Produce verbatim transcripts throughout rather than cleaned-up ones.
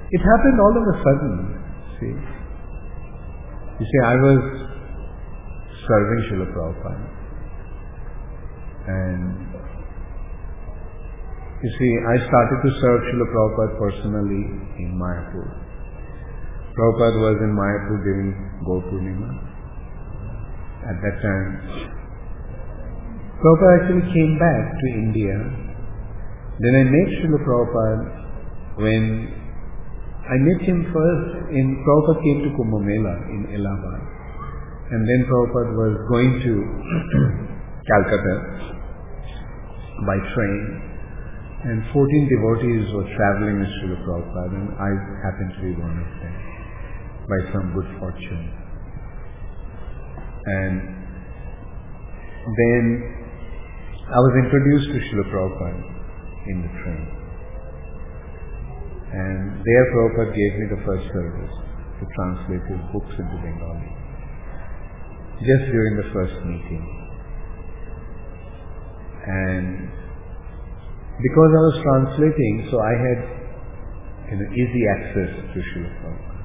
It happened all of a sudden, see. You see, I was serving Srila Prabhupada. And you see, I started to serve Srila Prabhupada personally in Mayapur. Prabhupada was in Mayapur during Gaur Purnima. At that time, Prabhupada actually came back to India. Then I met Srila Prabhupada when I met him first in, Prabhupada came to Kumbh Mela in Allahabad. And then Prabhupada was going to Calcutta by train. And fourteen devotees were traveling with Srila Prabhupada, and I happened to be one of them by some good fortune. And then I was introduced to Srila Prabhupada in the train. And there Prabhupada gave me the first service to translate his books into Bengali. Just during the first meeting. And because I was translating, so I had you know, easy access to Srila Prabhupada.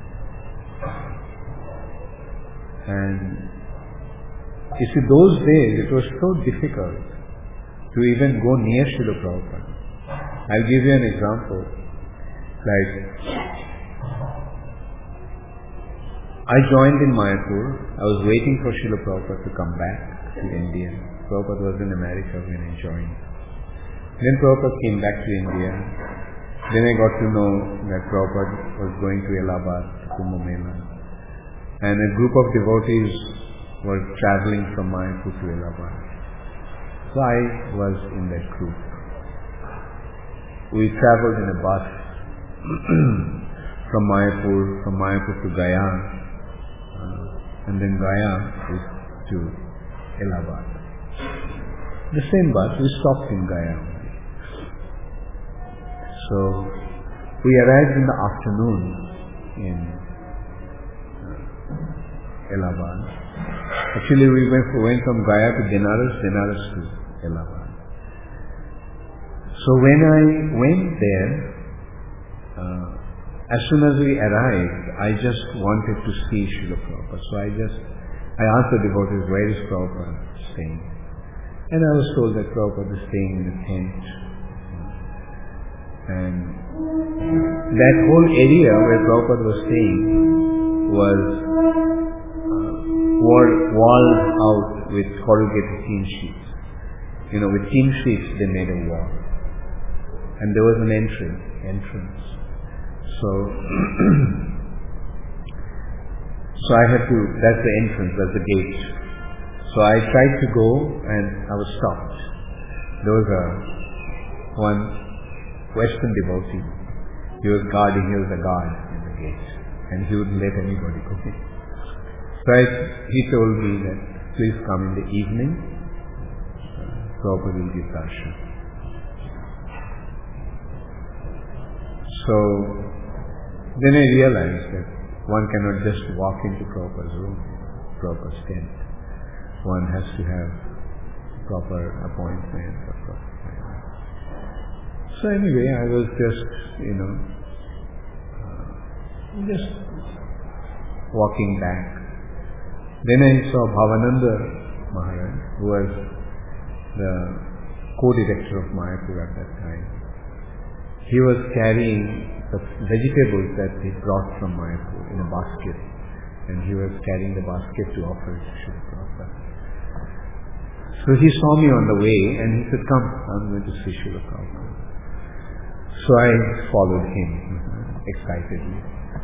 And you see, those days it was so difficult to even go near Srila Prabhupada. I'll give you an example. Like, I joined in Mayapur. I was waiting for Srila Prabhupada to come back to India. Prabhupada was in America when I joined. Then Prabhupada came back to India. Then I got to know that Prabhupada was going to Allahabad, to Kumbh Mela. And a group of devotees were traveling from Mayapur to Allahabad. So I was in that group. We traveled in a bus from Mayapur, from Mayapur to Gaya, uh, and then Gaya is to Allahabad. The same bus, we stopped in Gaya. So we arrived in the afternoon in uh, Allahabad. Actually, we went, went from Gaya to Benares, Benares to Allahabad. So when I went there, uh, as soon as we arrived, I just wanted to see Srila Prabhupada. So I just, I asked the devotees, where is Prabhupada staying? And I was told that Prabhupada is staying in a tent. And that whole area where Prabhupada was staying was uh, walled out with corrugated tin sheets. You know, with tin sheets they made a wall. And there was an entrance. entrance. So, so I had to, that's the entrance, that's the gate. So I tried to go and I was stopped. There was a, one Western devotee. He was guarding, he was the guard in the gate. And he wouldn't let anybody go in. So I, he told me that, please come in the evening. Uh, Prabhupada will give darshan. So, then I realized that one cannot just walk into Prabhupada's room, Prabhupada's tent. One has to have proper appointment. Or proper so anyway, I was just, you know, uh, just walking back. Then I saw Bhavananda Maharaj, who was the co-director of Mayapur at that time. He was carrying the vegetables that he brought from Mayapur in a basket, and he was carrying the basket to offer it to Srila Prabhupada. So he saw me on the way and he said, come, I'm going to see Srila Prabhupada. So I followed him excitedly.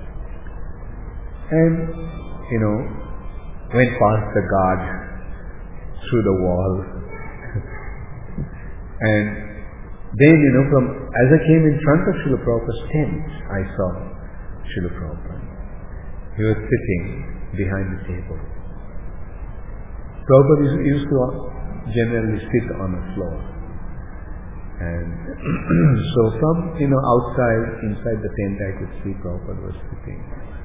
And, you know, went past the guard through the wall. And then, you know, from as I came in front of Srila Prabhupada's tent, I saw Srila Prabhupada. He was sitting behind the table. Prabhupada used to generally sit on the floor. And so from, you know, outside, inside the tent, I could see Prabhupada was sitting.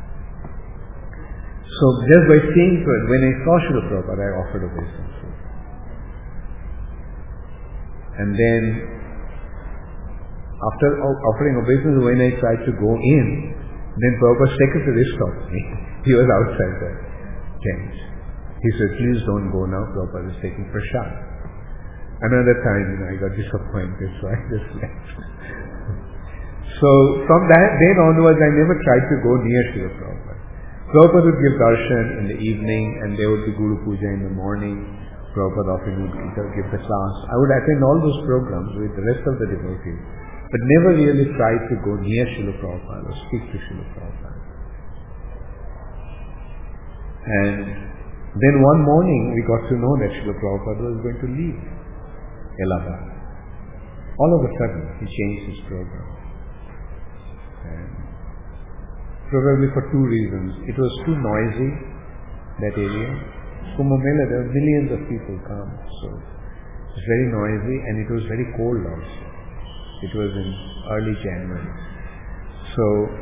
So just by seeing it, when I saw Srila Prabhupada, I offered obeisance. And then After offering obeisance, when I tried to go in, then Prabhupada's secretary stopped me. He was outside the tent. He said, please don't go now, Prabhupada is taking prasad. Another time, you know, I got disappointed, so I just left. So from that day onwards, I never tried to go near Srila Prabhupada. Prabhupada would give darshan in the evening, and there would be Guru Puja in the morning. Prabhupada often would give the class. I would attend all those programs with the rest of the devotees, but never really tried to go near Srila Prabhupada or speak to Srila Prabhupada. And then one morning, we got to know that Srila Prabhupada was going to leave Allahabad. All of a sudden, he changed his program. And probably for two reasons. It was too noisy, that area. Kumbh Mela, there were millions of people come, so it was very noisy, and it was very cold also. It was in early January. So,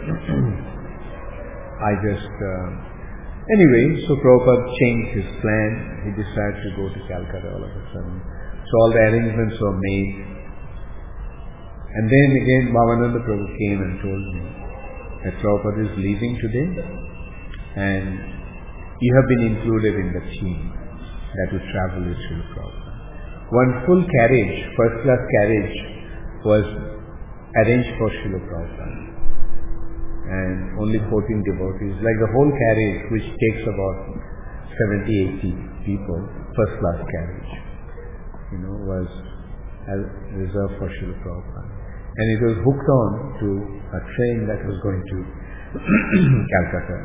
I just, uh, anyway, so Prabhupada changed his plan. He decided to go to Calcutta all of a sudden. So all the arrangements were made. And then again, Bhavananda Prabhu came and told me that Prabhupada is leaving today, and you have been included in the team that will travel with Srila Prabhupada. One full carriage, first class carriage, was arranged for Srila Prabhupada. And only fourteen devotees, like the whole carriage, which takes about seventy, eighty people, first class carriage, you know, was reserved for Srila Prabhupada. And it was hooked on to a train that was going to Calcutta.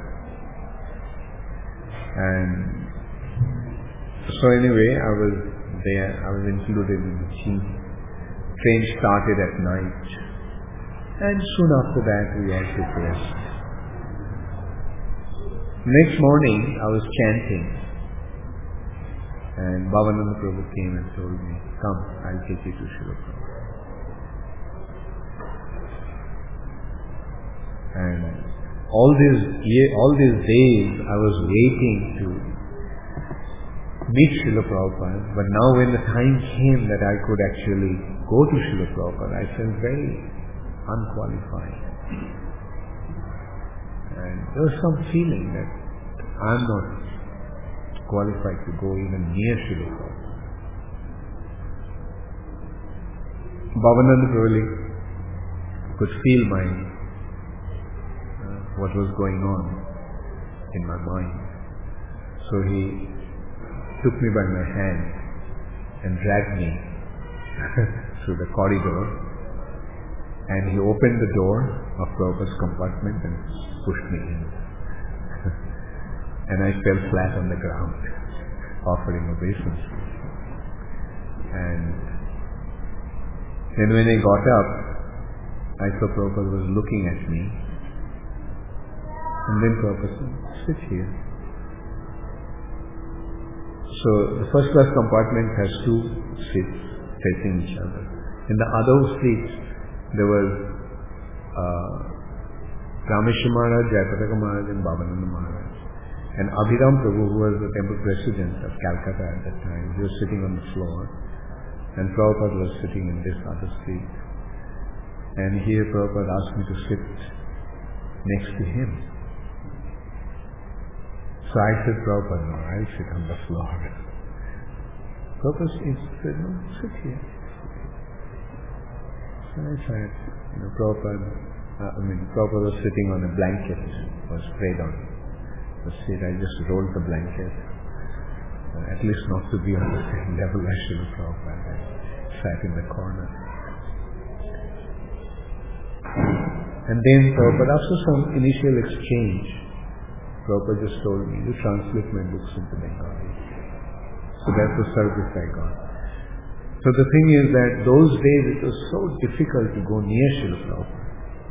And so anyway, I was there, I was included in the team. Train started at night, and soon after that we all took rest. Next morning I was chanting, and Bhavananda Prabhu came and told me, come, I'll take you to Srila Prabhupada. And all these all these days I was waiting to meet Srila Prabhupada, but now when the time came that I could actually go to Srila Prabhupada, I felt very unqualified. And there was some feeling that I'm not qualified to go even near Srila Prabhupada. Bhavananda Prabhu could feel my uh, what was going on in my mind. So he took me by my hand and dragged me through the corridor, and he opened the door of Prabhupada's compartment and pushed me in. And I fell flat on the ground, offering obeisance. And then when I got up, I saw Prabhupada was looking at me. And then Prabhupada said, sit here. So the first class compartment has two seats facing each other. In the other seats, there was uh, Rameshwar Maharaj, Jayapataka Maharaj and Bhavananda Maharaj. And Abhiram Prabhu, who was the temple president of Calcutta at that time, he was sitting on the floor. And Prabhupada was sitting in this other seat. And here Prabhupada asked me to sit next to him. So I said, Prabhupada, no, I'll sit on the floor. Prabhupada said, no, sit here. So I said, you know, Prabhupada, uh, I mean, Prabhupada was sitting on a blanket, was spread on the seat. I just rolled the blanket, uh, at least not to be on the same level as Srila Prabhupada. I sat in the corner. And then Prabhupada, after some initial exchange, Prabhupada just told me, you translate my books into Bengali. So that's the service I got. So the thing is that those days it was so difficult to go near Srila Prabhupada.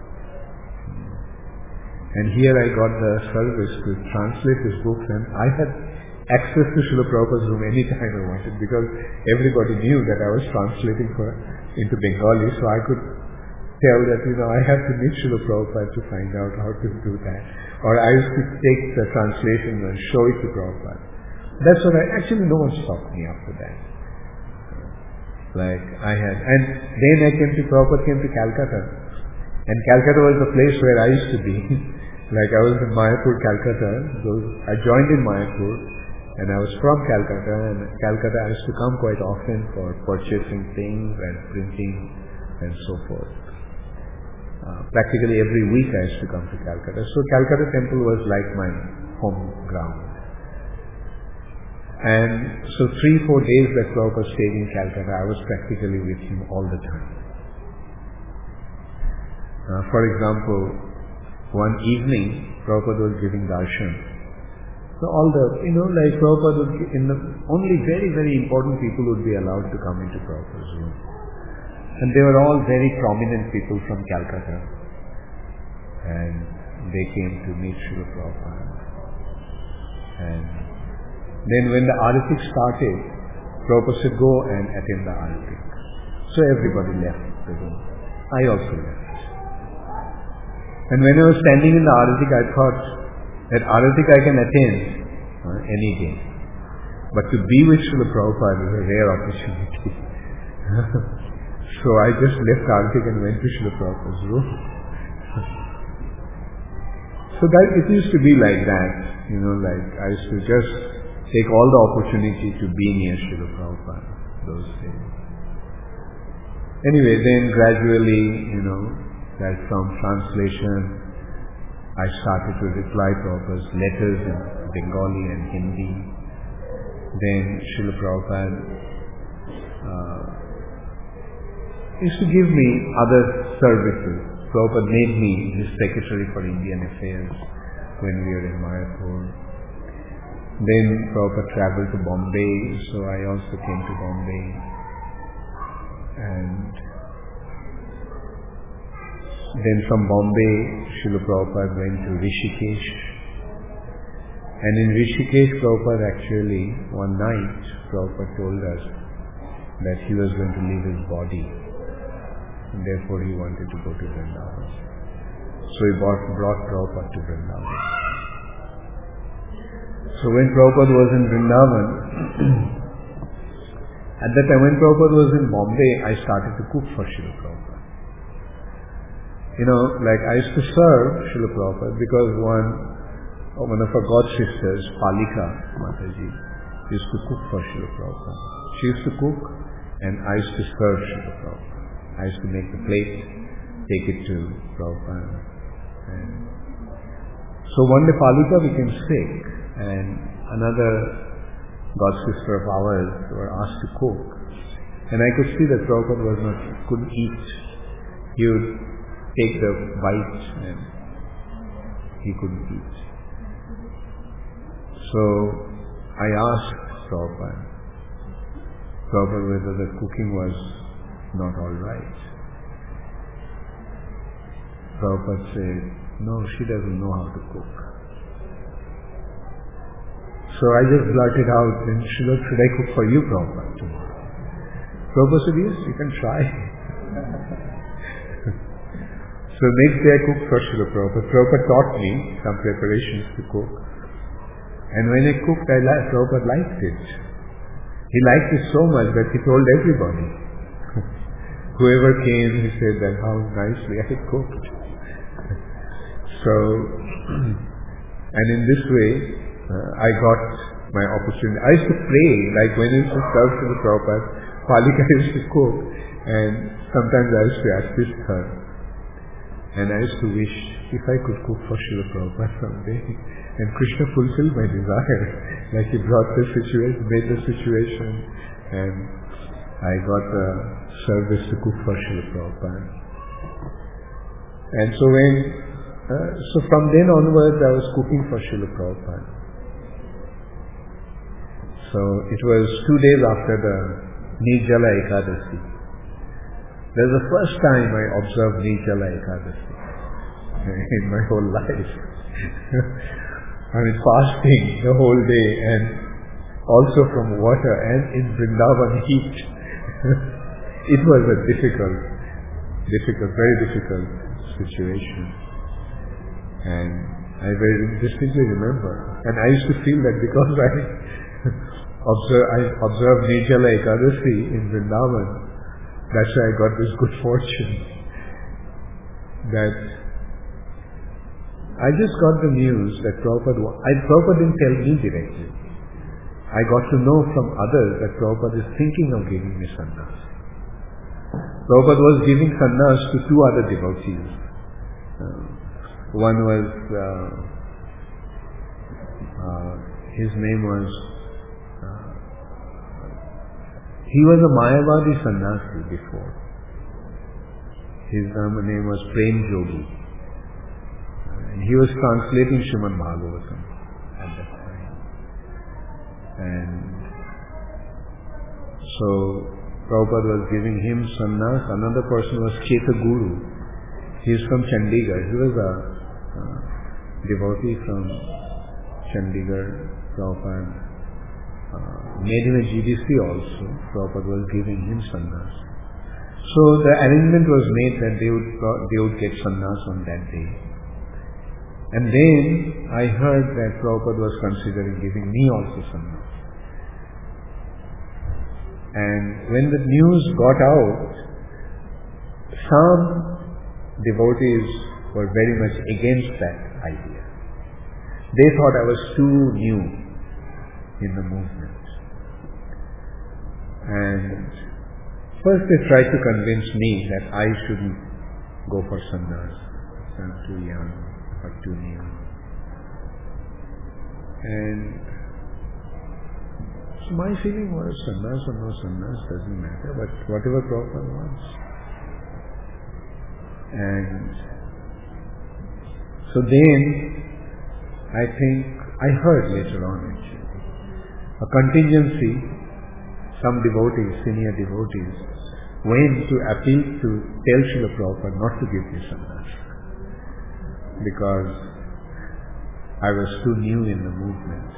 And here I got the service to translate his books, and I had access to Srila Prabhupada's room anytime I wanted, because everybody knew that I was translating for, into Bengali, so I could tell that, you know, I have to meet Srila Prabhupada to find out how to do that. Or I used to take the translation and show it to Prabhupada. That's what I, actually no one stopped me after that. So Like I had, and then I came to, Prabhupada came to Calcutta. And Calcutta was the place where I used to be. Like I was in Mayapur, Calcutta. So I joined in Mayapur. And I was from Calcutta. And Calcutta I used to come quite often for purchasing things and printing and so forth. Uh, practically every week I used to come to Calcutta. So Calcutta temple was like my home ground. And so three, four days that Prabhupada stayed in Calcutta, I was practically with him all the time. Uh, for example, one evening, Prabhupada was giving darshan. So all the, you know, like Prabhupada would, in the, only very, very important people would be allowed to come into Prabhupada's room. And they were all very prominent people from Calcutta. And they came to meet Srila Prabhupada. And then when the Aratik started, Prabhupada said, go and attend the Aratik. So everybody left the room. I also left. And when I was standing in the Aratik, I thought that Aratik I can attend uh, any day. But to be with Srila Prabhupada is a rare opportunity. So I just left Aratik and went to Srila Prabhupada's room. So that it used to be like that, you know, like I used to just take all the opportunity to be near Srila Prabhupada those days. Anyway, then gradually, you know, like from translation, I started to reply Prabhupada's letters in Bengali and Hindi. Then Srila Prabhupada uh, used to give me other services. Prabhupada made me his secretary for Indian affairs when we were in Mayapur. Then Prabhupada traveled to Bombay, so I also came to Bombay. And then from Bombay, Srila Prabhupada went to Rishikesh. And in Rishikesh, Prabhupada actually, one night, Prabhupada told us that he was going to leave his body. And therefore he wanted to go to Vrindavan. So he brought, brought Prabhupada to Vrindavan. So when Prabhupada was in Vrindavan, at that time when Prabhupada was in Bombay, I started to cook for Srila Prabhupada. You know, like I used to serve Srila Prabhupada because one, one of our god sisters, Palika Mataji, used to cook for Srila Prabhupada. She used to cook and I used to serve Srila Prabhupada. I used to make the plate, take it to Prabhupada. And so one day Palika became sick and another god sister of ours were asked to cook. And I could see that Prabhupada was not, couldn't eat. He would take the bite and he couldn't eat. So I asked Prabhupada, Prabhupada whether the cooking was not all right. Prabhupada said, no, she doesn't know how to cook. So I just blurted out, then should I, should I cook for you, Prabhupada, tomorrow? Prabhupada said, yes, you can try. So next day I cooked for Srila Prabhupada. Prabhupada taught me some preparations to cook. And when I cooked, I liked, Prabhupada liked it. He liked it so much that he told everybody. Whoever came, he said that how nicely I had cooked. So, and in this way, uh, I got my opportunity. I used to pray, like when I used to serve to the Prabhupada, Palika used to cook, and sometimes I used to assist her. And I used to wish if I could cook for Srila Prabhupada someday. And Krishna fulfilled my desire. Like he brought the situation, made the situation, and I got the service to cook for Srila Prabhupada. And so when, uh, so from then onwards I was cooking for Srila Prabhupada. So it was two days after the Nirjala Ekadasi. That's the first time I observed Nirjala Ekadasi in my whole life. I mean fasting the whole day and also from water and in Vrindavan heat. It was a difficult, difficult, very difficult situation. And I very distinctly remember. And I used to feel that because I observe, I observed Nirjala Ekadasi in Vrindavan. That's why I got this good fortune. That I just got the news that Prabhupada, I, Prabhupada didn't tell me directly. I got to know from others that Prabhupada is thinking of giving me sannyas. Prabhupada was giving sannyas to two other devotees. Uh, one was, uh, uh, his name was, uh, he was a Mayavadi sannyasi before. His name was Prem Jogi. And he was translating Srimad Bhagavatam at that time. And so Prabhupada was giving him sannyas. Another person was Cheta Guru. He is from Chandigarh. He was a uh, devotee from Chandigarh. Prabhupada uh, made him a G D C also. Prabhupada was giving him sannyas. So the arrangement was made that they would they would get sannyas on that day. And then I heard that Prabhupada was considering giving me also sannyas. And when the news got out, some devotees were very much against that idea. They thought I was too new in the movement. And first they tried to convince me that I shouldn't go for sannyas. I'm too young or too new. And so my feeling was sannyas or no sannyas doesn't matter, but whatever Prabhupada wants. And so then I think I heard later on actually a contingency, some devotees, senior devotees, went to appeal to tell Srila Prabhupada not to give me sannyas because I was too new in the movement.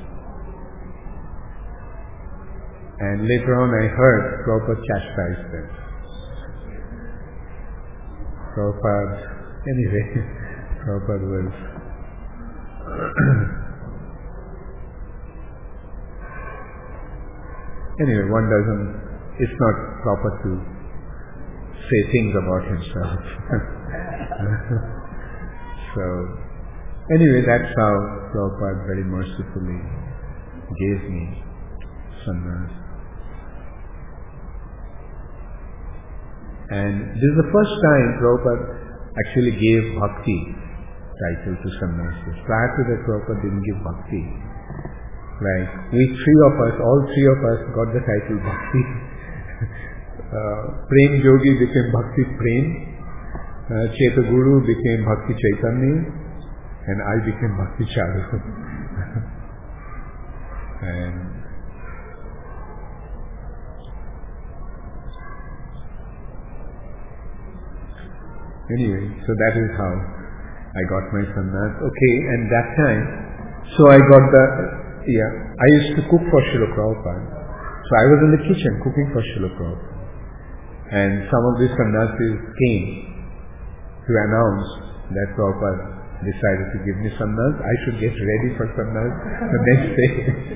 And later on I heard Prabhupada chastised them. Prabhupada, anyway, Prabhupada was anyway, one doesn't, it's not proper to say things about himself. So, anyway, that's how Prabhupada very mercifully gave me sannyas. And this is the first time Prabhupada actually gave bhakti title to sannyasis. Prior to that, Prabhupada didn't give bhakti. Like, we three of us, all three of us got the title bhakti. uh, Prem Jogi became Bhakti Prem, uh, Cheta Guru became Bhakti Chaitanya, and I became Bhakti Charu. And anyway, so that is how I got my sannyas. Okay, and that time, so I got the, yeah, I used to cook for Srila Prabhupada. So I was in the kitchen cooking for Srila Prabhupada. And some of these sannyasis came to announce that Prabhupada decided to give me sannyas. I should get ready for sannyas the next day.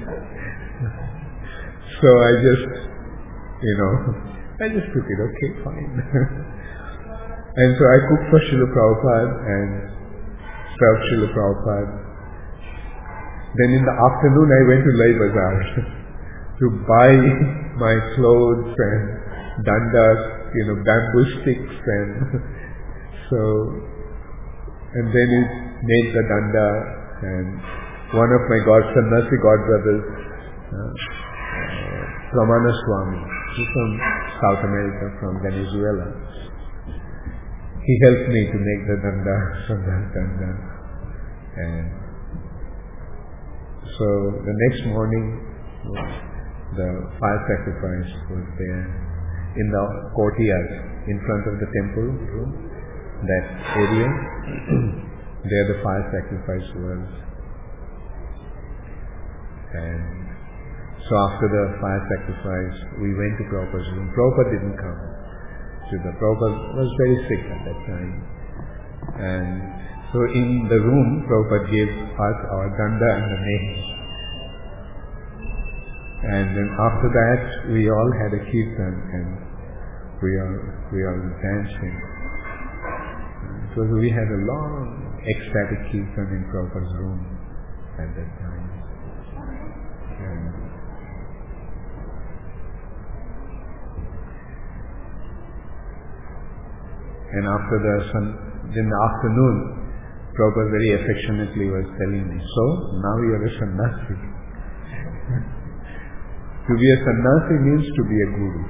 So I just, you know, I just took it, okay, fine. And so I cooked for Srila Prabhupada and served Srila Prabhupada. Then in the afternoon I went to Lai Bazaar to buy my clothes and dandas, you know, bamboo sticks and so, and then it made the danda, and one of my god, Sannasi godbrothers, uh, uh, Pramana Swami, he's from South America, from Venezuela. He helped me to make the danda, Sannasi danda. And so the next morning, the fire sacrifice was there in the courtyard in front of the temple room, that area. There the fire sacrifice was. And so after the fire sacrifice, we went to Prabhupada's room. Prabhupada didn't come. So the Prabhupada was very sick at that time. And so in the room, Prabhupada gave us our danda and the name. And then after that, we all had a kirtan and we are we are dancing. So we had a long ecstatic kirtan in Prabhupada's room at that time. And, and after the sun, in the afternoon, Prabhupada very affectionately was telling me, so now you are a sannyasi. To be a sannyasi means to be a guru.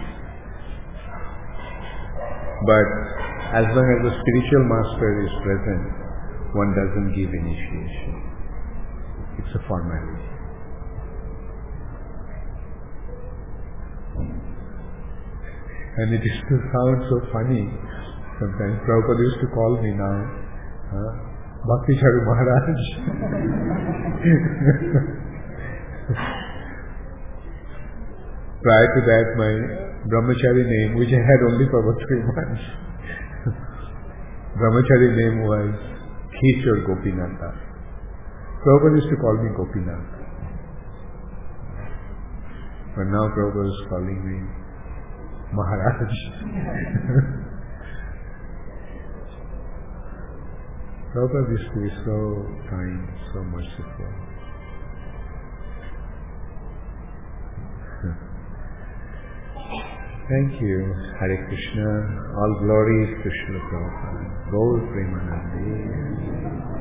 But as long as the spiritual master is present, one doesn't give initiation. It's a formality. And it used to sound so funny. Sometimes Prabhupada used to call me now, huh? Bhakti Charu Maharaj. Prior to that, my brahmachari name, which I had only for about three months, brahmachari name was Kishore Gopinatha. Prabhupada used to call me Gopinath. But now Prabhupada is calling me Maharaj. Prabhupada used to be so kind, so merciful. Thank you. Hare Krishna. All glories to Srila Prabhupada. Gaur Premanandi.